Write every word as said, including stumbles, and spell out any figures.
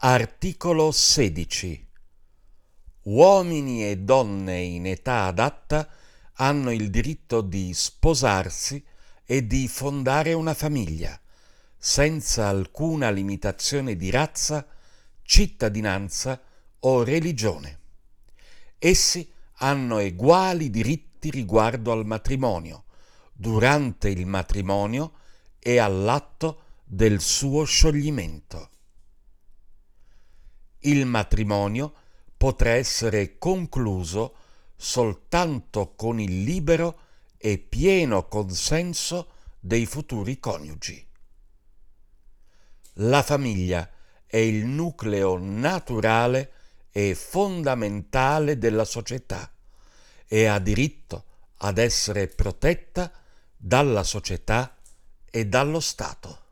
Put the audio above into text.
Articolo sedici. Uomini e donne in età adatta hanno il diritto di sposarsi e di fondare una famiglia, senza alcuna limitazione di razza, cittadinanza o religione. Essi hanno eguali diritti riguardo al matrimonio, durante il matrimonio e all'atto del suo scioglimento. Il matrimonio potrà essere concluso soltanto con il libero e pieno consenso dei futuri coniugi. La famiglia è il nucleo naturale e fondamentale della società e ha diritto ad essere protetta dalla società e dallo Stato.